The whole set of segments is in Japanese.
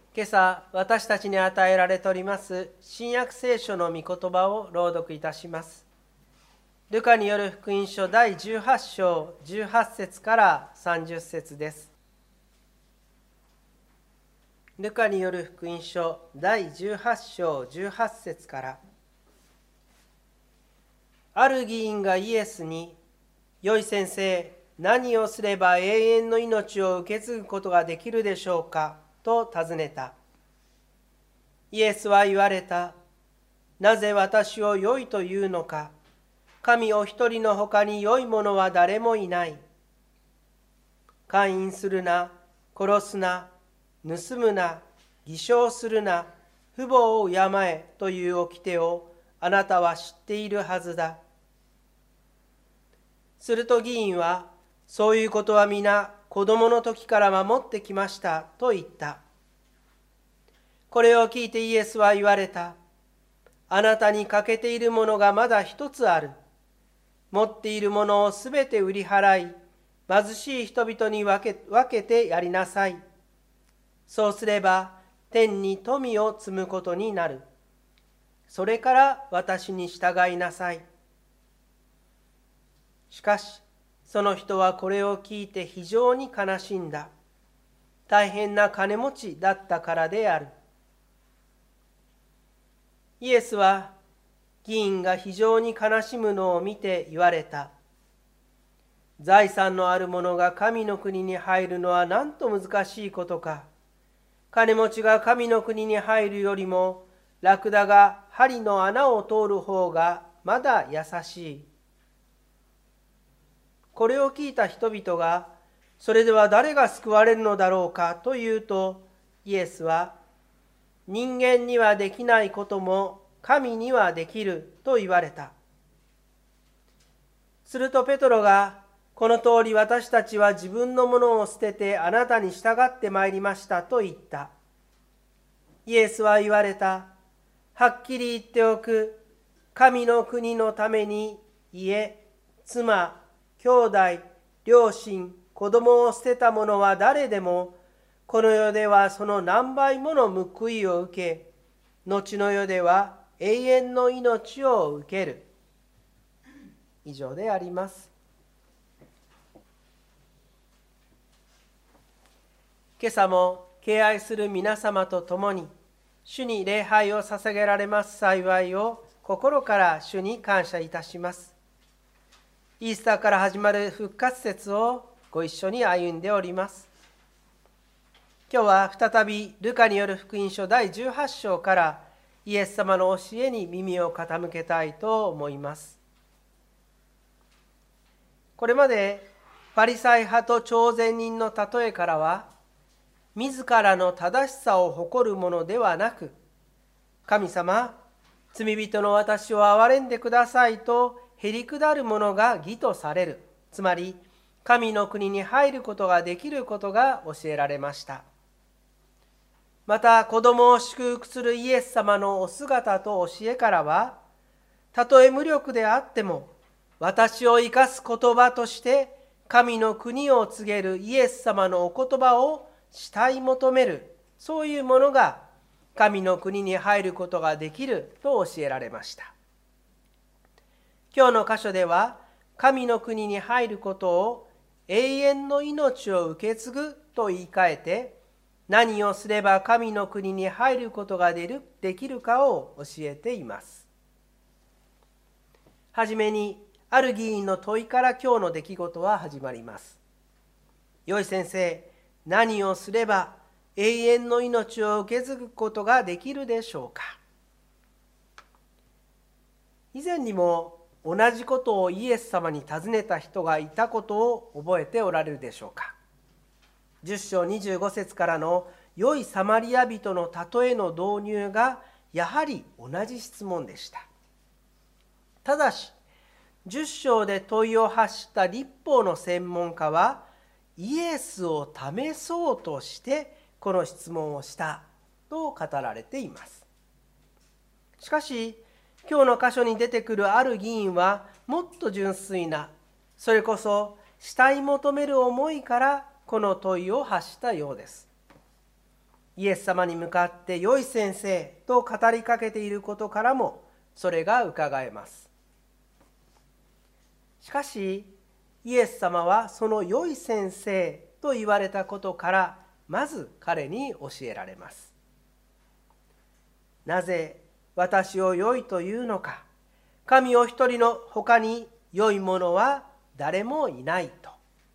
今朝私たちに与えられております新約聖書の御言葉を朗読いたします。ルカによる福音書第18章18節から30節です。ルカによる福音書第18章18節から。ある議員がイエスに、よい先生、何をすれば永遠の命を受け継ぐことができるでしょうかと尋ねた。イエスは言われた。なぜ私を良いというのか。神お一人のほかに良いものは誰もいない。姦淫するな、殺すな、盗むな、偽証するな、父母を敬えという掟をあなたは知っているはずだ。すると議員は、そういうことは皆子供の時から守ってきましたと言った。これを聞いてイエスは言われた。あなたに欠けているものがまだ一つある。持っているものをすべて売り払い、貧しい人々に分けてやりなさい。そうすれば天に富を積むことになる。それから私に従いなさい。しかし、その人はこれを聞いて非常に悲しんだ。大変な金持ちだったからである。イエスは議員が非常に悲しむのを見て言われた。財産のある者が神の国に入るのはなんと難しいことか。金持ちが神の国に入るよりも、ラクダが針の穴を通る方がまだ優しい。これを聞いた人々が、それでは誰が救われるのだろうかというと、イエスは、人間にはできないことも神にはできると言われた。するとペトロが、この通り私たちは自分のものを捨ててあなたに従ってまいりましたと言った。イエスは言われた。はっきり言っておく。神の国のために家、妻、兄弟、両親、子供を捨てた者は誰でも、この世ではその何倍もの報いを受け、後の世では永遠の命を受ける。以上であります。今朝も敬愛する皆様と共に、主に礼拝を捧げられます幸いを心から主に感謝いたします。イースターから始まる復活節をご一緒に歩んでおります。今日は再びルカによる福音書第18章からイエス様の教えに耳を傾けたいと思います。これまでパリサイ派と朝鮮人の例えからは、自らの正しさを誇るものではなく、神様、罪人の私を憐れんでくださいとへりくだるものが義とされる。つまり、神の国に入ることができることが教えられました。また、子供を祝福するイエス様のお姿と教えからは、たとえ無力であっても、私を生かす言葉として、神の国を告げるイエス様のお言葉を慕い求める、そういうものが神の国に入ることができると教えられました。今日の箇所では、神の国に入ることを永遠の命を受け継ぐと言い換えて、何をすれば神の国に入ることができるかを教えています。はじめに、ある議員の問いから今日の出来事は始まります。よい先生、何をすれば永遠の命を受け継ぐことができるでしょうか。以前にも同じことをイエス様に尋ねた人がいたことを覚えておられるでしょうか。10章25節からの良いサマリア人の例えの導入がやはり同じ質問でした。ただし、10章で問いを発した律法の専門家は、イエスを試そうとしてこの質問をしたと語られています。しかし、今日の箇所に出てくるある議員はもっと純粋な、それこそ慕い求める思いからこの問いを発したようです。 イエス様に向かって良い先生と語りかけていることからもそれが伺えます。しかしイエス様はその良い先生と言われたことからまず彼に教えられます。なぜ私を良いというのか、神お一人の他に良いものは誰もいないと。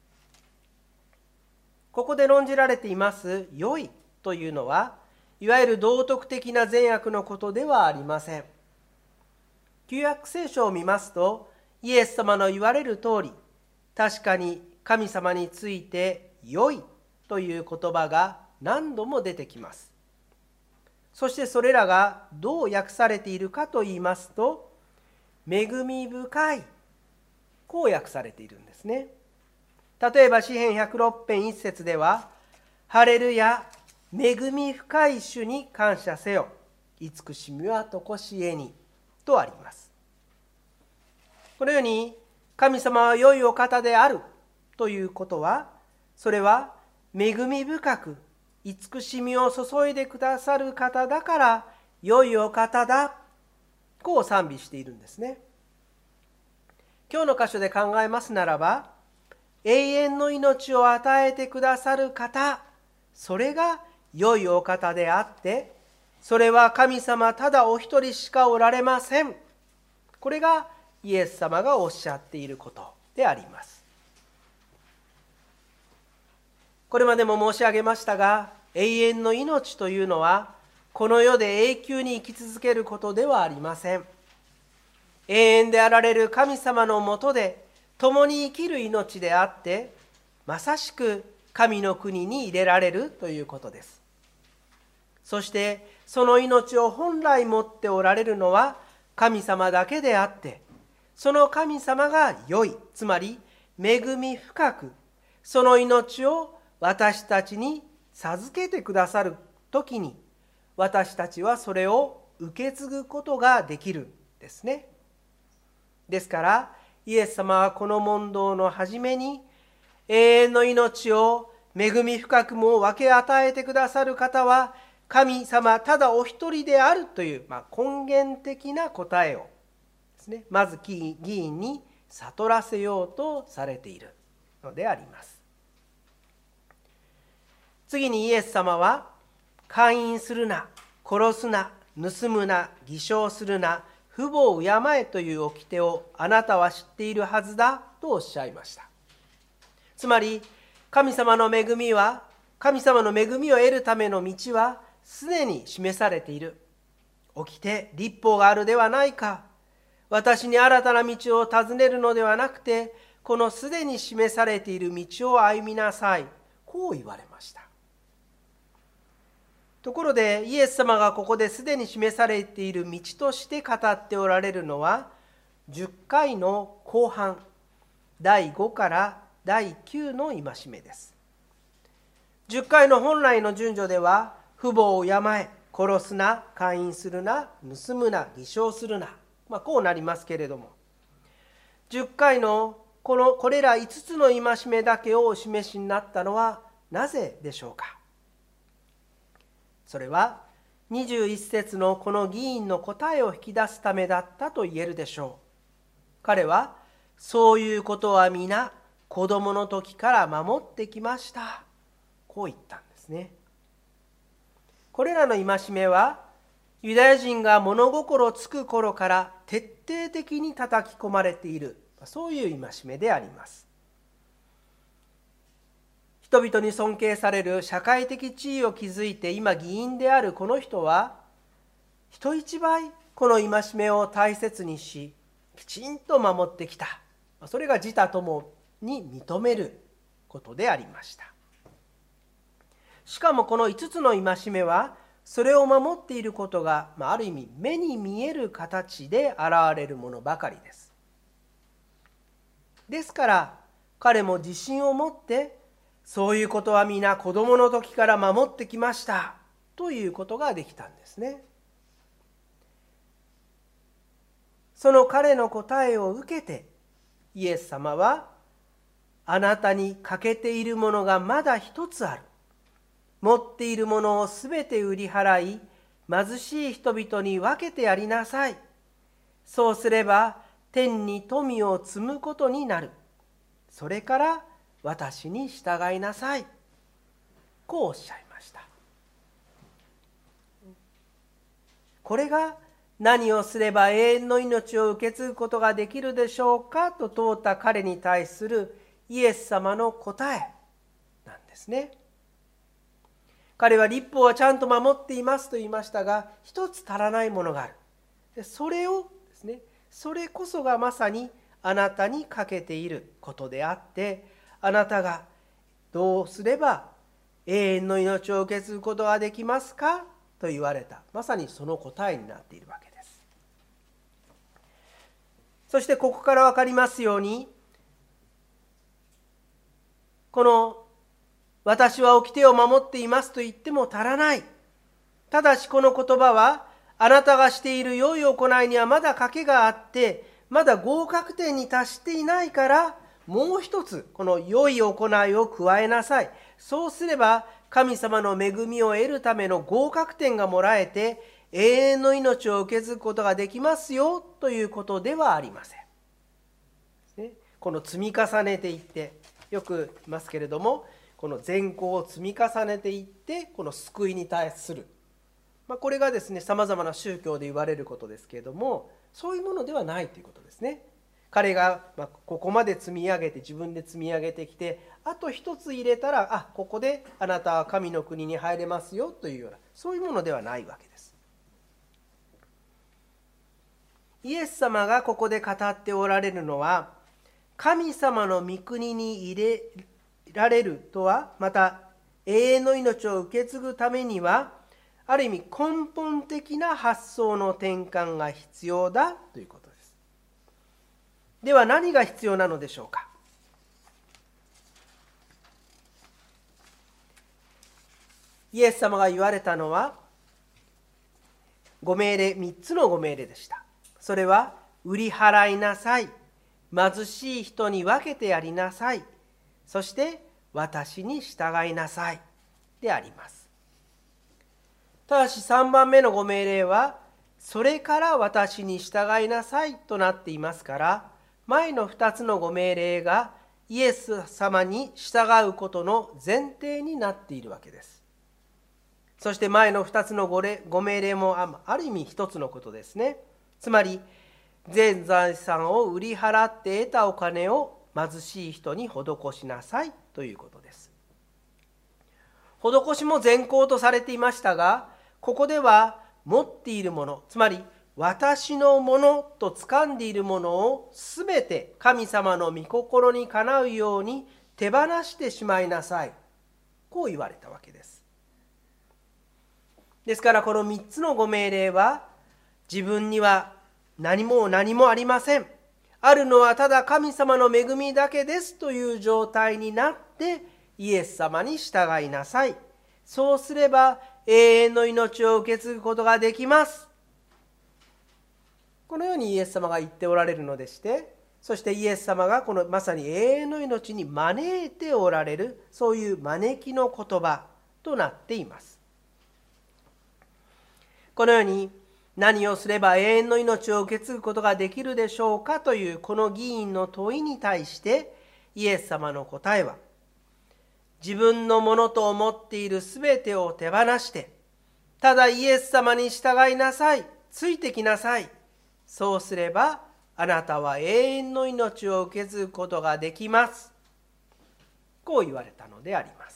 ここで論じられています良いというのは、いわゆる道徳的な善悪のことではありません。旧約聖書を見ますと、イエス様の言われる通り、確かに神様について良いという言葉が何度も出てきます。そしてそれらがどう訳されているかといいますと、恵み深い、こう訳されているんですね。例えば詩編106編1節では、ハレルヤ、恵み深い主に感謝せよ、慈しみは常しえに、とあります。このように神様は良いお方であるということは、それは恵み深く慈しみを注いでくださる方だから良いお方だ、こう賛美しているんですね。今日の箇所で考えますならば、永遠の命を与えてくださる方、それが良いお方であって、それは神様ただお一人しかおられません。これがイエス様がおっしゃっていることであります。これまでも申し上げましたが、永遠の命というのはこの世で永久に生き続けることではありません。永遠であられる神様のもとで共に生きる命であって、まさしく神の国に入れられるということです。そしてその命を本来持っておられるのは神様だけであって、その神様が良い、つまり恵み深く、その命を私たちに授けてくださるときに、私たちはそれを受け継ぐことができるんですね。ですからイエス様はこの問答の初めに、永遠の命を恵み深くも分け与えてくださる方は神様ただお一人であるという、根源的な答えをですね、まず議員に悟らせようとされているのであります。次にイエス様は、姦淫するな、殺すな、盗むな、偽証するな、父母を敬えという掟をあなたは知っているはずだとおっしゃいました。つまり神様の恵みを得るための道はすでに示されている。起きて律法があるではないか。私に新たな道を尋ねるのではなくて、このすでに示されている道を歩みなさい。こう言われました。ところでイエス様がここですでに示されている道として語っておられるのは、10回の後半、第5から第9の戒めです。10回の本来の順序では、父母を敬え、殺すな、姦淫するな、盗むな、偽証するな、こうなりますけれども、10回のこれら5つの戒めだけをお示しになったのはなぜでしょうか。それは21節のこの議員の答えを引き出すためだったと言えるでしょう。彼はそういうことは皆子供の時から守ってきました、こう言ったんですね。これらの戒めはユダヤ人が物心つく頃から徹底的に叩き込まれている、そういう戒めであります。人々に尊敬される社会的地位を築いて今議員であるこの人は、人一倍この戒めを大切にし、きちんと守ってきた。それが自他ともに認めることでありました。しかもこの5つの戒めは、それを守っていることが、ある意味目に見える形で現れるものばかりです。ですから彼も自信を持って、そういうことは皆子供の時から守ってきましたということができたんですね。その彼の答えを受けて、イエス様は、あなたに欠けているものがまだ一つある。 持っているものをすべて売り払い、貧しい人々に分けてやりなさい。そうすれば天に富を積むことになる。それから私に従いなさい。こうおっしゃいました。これが何をすれば永遠の命を受け継ぐことができるでしょうかと問うた彼に対するイエス様の答えなんですね。彼は律法はちゃんと守っていますと言いましたが、一つ足らないものがある。それをですね、それこそがまさにあなたに欠けていることであって、あなたがどうすれば永遠の命を受け継ぐことができますかと言われた、まさにその答えになっているわけです。そしてここから分かりますように、この私は掟を守っていますと言っても足らない。ただしこの言葉は、あなたがしている良い行いにはまだ賭けがあって、まだ合格点に達していないから、もう一つこの良い行いを加えなさい。そうすれば神様の恵みを得るための合格点がもらえて、永遠の命を受け継ぐことができますよということではありません。この積み重ねていって、よく言いますけれども、この善行を積み重ねていって、この救いに対する、これがですね、さまざまな宗教で言われることですけれども、そういうものではないということですね。彼がここまで積み上げて、自分で積み上げてきて、あと一つ入れたら、ここであなたは神の国に入れますよというような、そういうものではないわけです。イエス様がここで語っておられるのは、神様の御国に入れられるとは、また永遠の命を受け継ぐためには、ある意味根本的な発想の転換が必要だということです。では何が必要なのでしょうか。イエス様が言われたのは3つのご命令でした。それは、売り払いなさい、貧しい人に分けてやりなさい、そして私に従いなさいであります。ただし3番目のご命令は、それから私に従いなさいとなっていますから、前の2つのご命令がイエス様に従うことの前提になっているわけです。そして前の2つのご命令もある意味一つのことですね。つまり、全財産を売り払って得たお金を貧しい人に施しなさいということです。施しも善行とされていましたが、ここでは持っているもの、つまり私のものと掴んでいるものをすべて神様の御心にかなうように手放してしまいなさい。こう言われたわけです。ですからこの3つのご命令は、自分には何もありません。あるのはただ神様の恵みだけですという状態になって、イエス様に従いなさい。そうすれば永遠の命を受け継ぐことができます。このようにイエス様が言っておられるのでして、そしてイエス様がこのまさに永遠の命に招いておられる、そういう招きの言葉となっています。このように、何をすれば永遠の命を受け継ぐことができるでしょうかというこの議員の問いに対して、イエス様の答えは、自分のものと思っているすべてを手放して、ただイエス様に従いなさい、ついてきなさい。そうすればあなたは永遠の命を受け継ぐことができます。こう言われたのであります。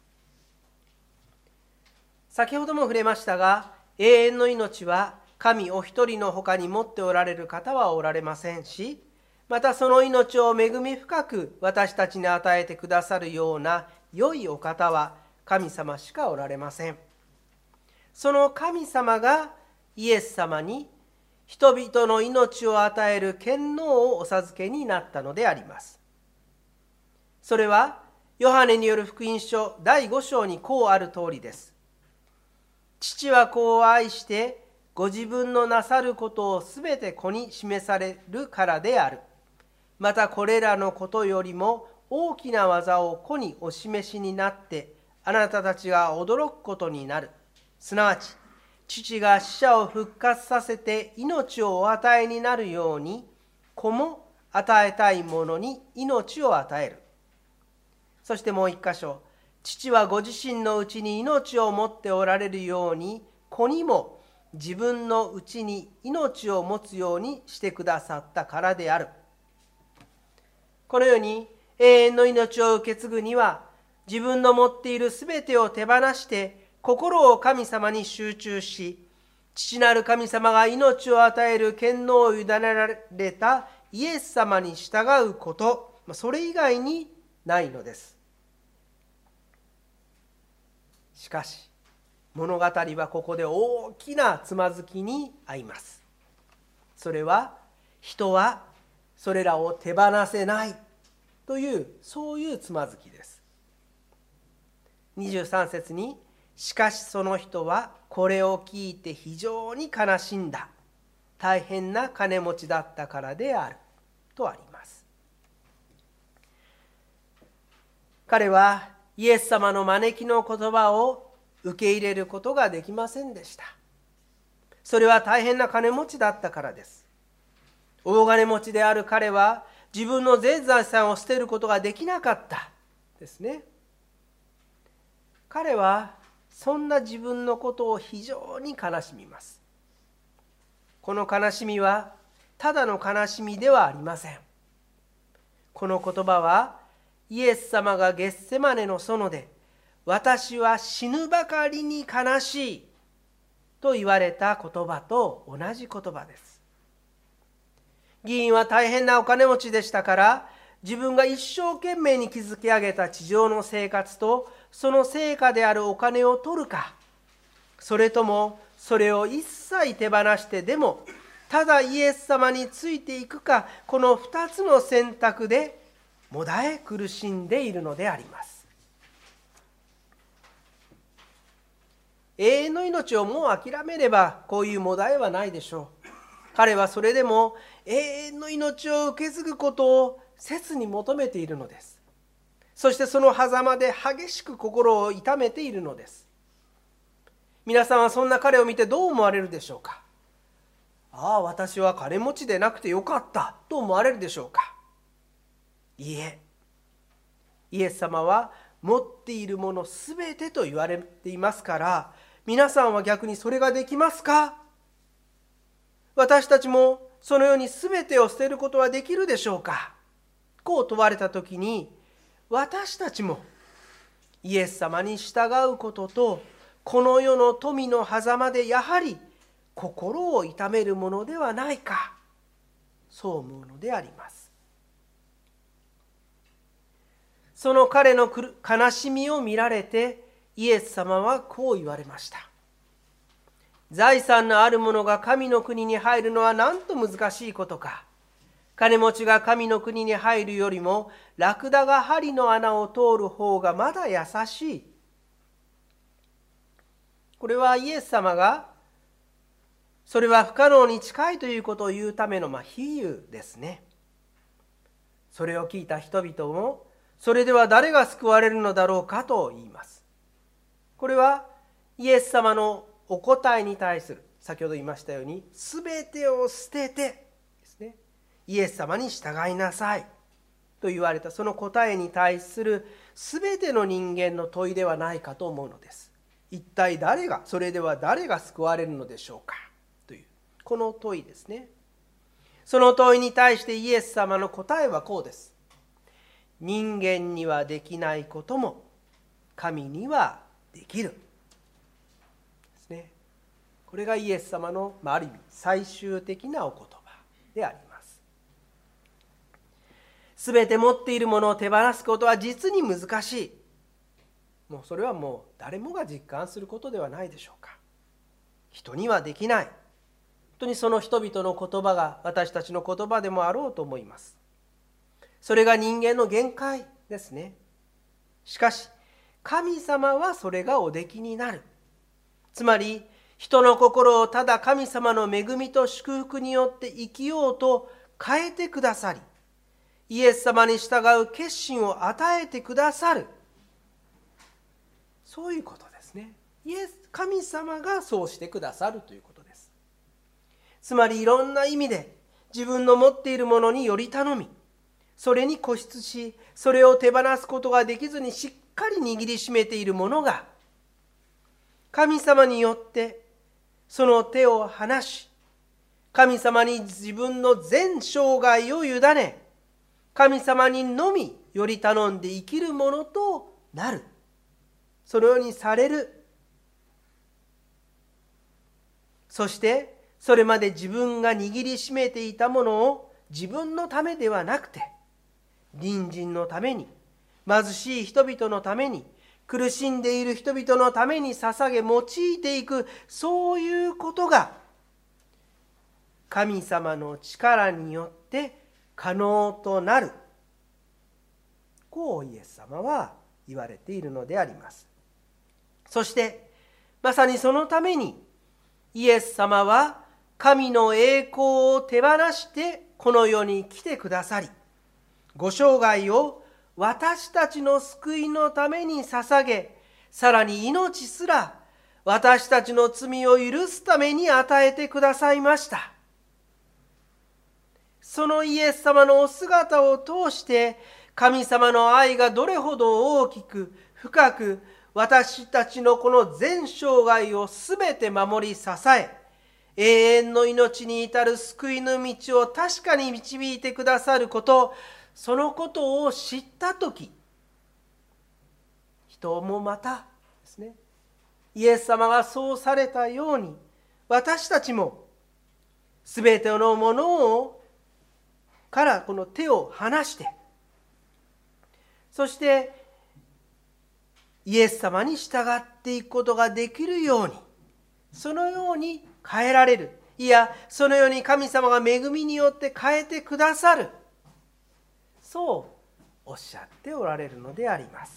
先ほども触れましたが、永遠の命は神お一人の他に持っておられる方はおられませんし、またその命を恵み深く私たちに与えてくださるような良いお方は神様しかおられません。その神様がイエス様に人々の命を与える権能をお授けになったのであります。それはヨハネによる福音書第5章にこうある通りです。父は子を愛してご自分のなさることをすべて子に示されるからである。またこれらのことよりも大きな技を子にお示しになってあなたたちが驚くことになる。すなわち、父が死者を復活させて命をお与えになるように、子も与えたい者に命を与える。そしてもう一箇所、父はご自身のうちに命を持っておられるように、子にも自分のうちに命を持つようにしてくださったからである。このように永遠の命を受け継ぐには、自分の持っているすべてを手放して心を神様に集中し、父なる神様が命を与える権能を委ねられたイエス様に従うこと、それ以外にないのです。しかし物語はここで大きなつまずきに遭います。それは、人はそれらを手放せないという、そういうつまずきです。23節に、しかしその人はこれを聞いて非常に悲しんだ。大変な金持ちだったからである。とあります。彼はイエス様の招きの言葉を受け入れることができませんでした。それは大変な金持ちだったからです。大金持ちである彼は自分の全財産を捨てることができなかったですね。彼はそんな自分のことを非常に悲しみます。この悲しみはただの悲しみではありません。この言葉はイエス様がゲッセマネの園で、私は死ぬばかりに悲しいと言われた言葉と同じ言葉です。議員は大変なお金持ちでしたから、自分が一生懸命に築き上げた地上の生活とその成果であるお金を取るか、それともそれを一切手放してでもただイエス様についていくか、この2つの選択でもだえ苦しんでいるのであります。永遠の命をもう諦めればこういうもだえはないでしょう。彼はそれでも永遠の命を受け継ぐことを切に求めているのです。そしてその狭間で激しく心を痛めているのです。皆さんはそんな彼を見てどう思われるでしょうか。ああ、私は金持ちでなくてよかったと思われるでしょうか。いいえ、イエス様は持っているものすべてと言われていますから、皆さんは逆にそれができますか。私たちもそのようにすべてを捨てることはできるでしょうか。こう問われたときに、私たちもイエス様に従うことと、この世の富の狭間でやはり心を痛めるものではないか、そう思うのであります。その彼の悲しみを見られて、イエス様はこう言われました。財産のある者が神の国に入るのはなんと難しいことか。金持ちが神の国に入るよりも、ラクダが針の穴を通る方がまだ優しい。これはイエス様が、それは不可能に近いということを言うための比喩ですね。それを聞いた人々も、それでは誰が救われるのだろうかと言います。これはイエス様のお答えに対する、先ほど言いましたように、すべてを捨ててですね、イエス様に従いなさいと言われたその答えに対するすべての人間の問いではないかと思うのです。一体それでは誰が救われるのでしょうかという、この問いですね。その問いに対してイエス様の答えはこうです。人間にはできないことも神にはできるですね。これがイエス様のある意味最終的なお言葉であります。すべて持っているものを手放すことは実に難しい。もうそれはもう誰もが実感することではないでしょうか。人にはできない。本当にその人々の言葉が私たちの言葉でもあろうと思います。それが人間の限界ですね。しかし神様はそれがおできになる。つまり人の心をただ神様の恵みと祝福によって生きようと変えてくださり、イエス様に従う決心を与えてくださる。 そういうことですね。神様がそうしてくださるということです。つまりいろんな意味で自分の持っているものにより頼み、それに固執し、それを手放すことができずにしっかり握りしめているものが、神様によってその手を離し、神様に自分の全生涯を委ね、神様にのみより頼んで生きるものとなる。そのようにされる。そしてそれまで自分が握りしめていたものを自分のためではなくて、隣人のために、貧しい人々のために、苦しんでいる人々のために捧げ用いていく、そういうことが神様の力によって可能となる。こうイエス様は言われているのであります。そしてまさにそのためにイエス様は神の栄光を手放してこの世に来てくださり、ご生涯を私たちの救いのために捧げ、さらに命すら私たちの罪を許すために与えてくださいました。そのイエス様のお姿を通して、神様の愛がどれほど大きく深く私たちのこの全生涯をすべて守り支え、永遠の命に至る救いの道を確かに導いてくださること、そのことを知ったとき、人もまたですね、イエス様がそうされたように、私たちもすべてのものをからこの手を離して、そしてイエス様に従っていくことができるように、そのように変えられる。いや、そのように神様が恵みによって変えてくださる。そうおっしゃっておられるのであります。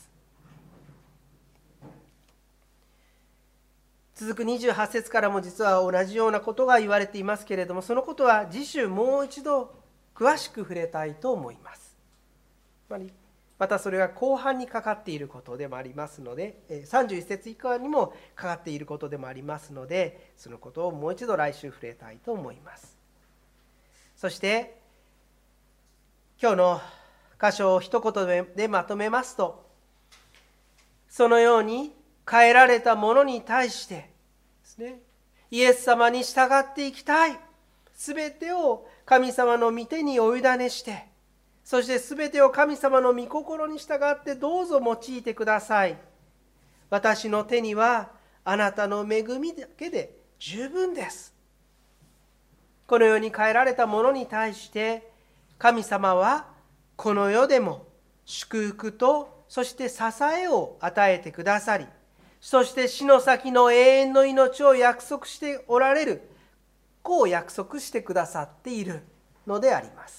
続く28節からも実は同じようなことが言われていますけれども、そのことは次週もう一度詳しく触れたいと思います。またそれが後半にかかっていることでもありますので、31節以降にもかかっていることでもありますので、そのことをもう一度来週触れたいと思います。そして今日の箇所を一言でまとめますと、そのように変えられたものに対してですね、イエス様に従っていきたい。すべてを神様の御手にお委ねして、そしてすべてを神様の御心に従ってどうぞ用いてください。私の手にはあなたの恵みだけで十分です。このように変えられたものに対して神様はこの世でも祝福とそして支えを与えてくださり、そして死の先の永遠の命を約束しておられる。こう約束してくださっているのであります。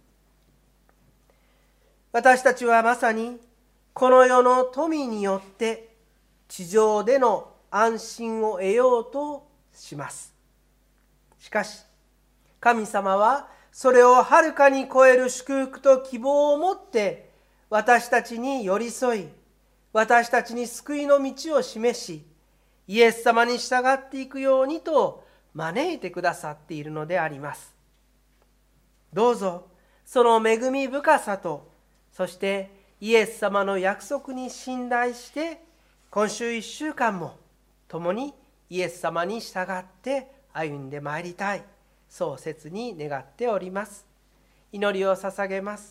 私たちはまさにこの世の富によって地上での安心を得ようとします。しかし神様はそれをはるかに超える祝福と希望を持って私たちに寄り添い、私たちに救いの道を示し、イエス様に従っていくようにと招いてくださっているのであります。どうぞその恵み深さと、そしてイエス様の約束に信頼して、今週1週間も共にイエス様に従って歩んでまいりたい。そう切に願っております。祈りを捧げます。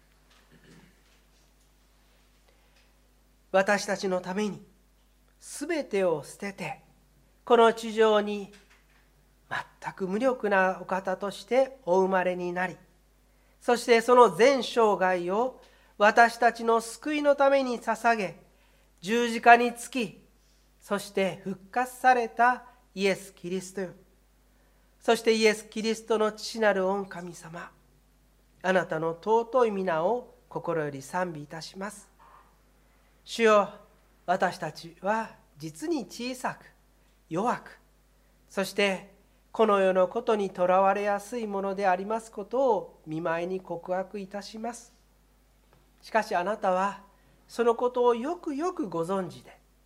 私たちのためにすべてを捨てて、この地上に全く無力なお方としてお生まれになり、そしてその全生涯を私たちの救いのために捧げ、十字架につき、そして復活されたイエス・キリストよ。そしてイエス・キリストの父なる御神様、あなたの尊い皆を心より賛美いたします。主よ、私たちは実に小さく、弱く、そしてこの世のことにとらわれやすいものでありますことを御前に告白いたします。しかしあなたはそのことをよくよくご存知で、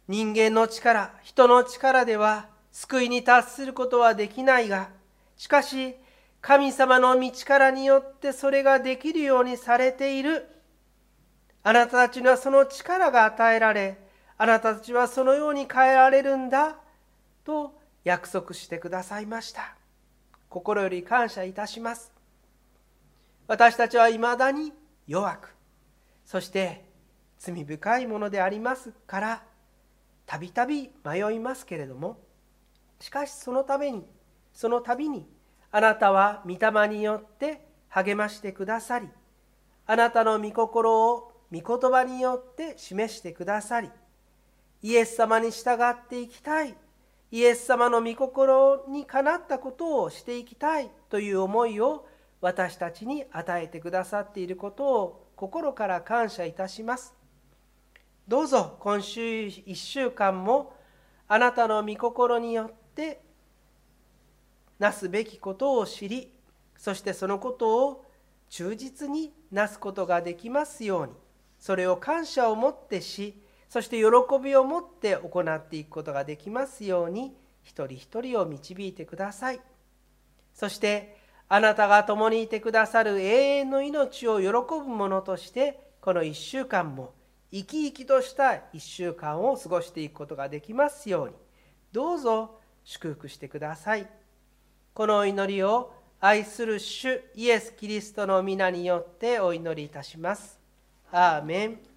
人間の力、人の力では救いに達することはできないが、しかし神様の御力によってそれができるようにされている。あなたたちにはその力が与えられ、あなたたちはそのように変えられるんだと約束してくださいました。心より感謝いたします。私たちは未だに弱く、そして罪深いものでありますから、たびたび迷いますけれども、しかしその度にあなたは御霊によって励ましてくださり、あなたの御心を御言葉によって示してくださり、イエス様に従っていきたい、イエス様の御心にかなったことをしていきたいという思いを私たちに与えてくださっていることを心から感謝いたします。どうぞ今週1週間もあなたの御心によってなすべきことを知り、そしてそのことを忠実になすことができますように、それを感謝を持ってし、そして喜びを持って行っていくことができますように、一人一人を導いてください。そしてあなたが共にいてくださる永遠の命を喜ぶものとして、この1週間も生き生きとした1週間を過ごしていくことができますように、どうぞ祝福してください。このお祈りを愛する主イエス・キリストの皆によってお祈りいたします。アーメン。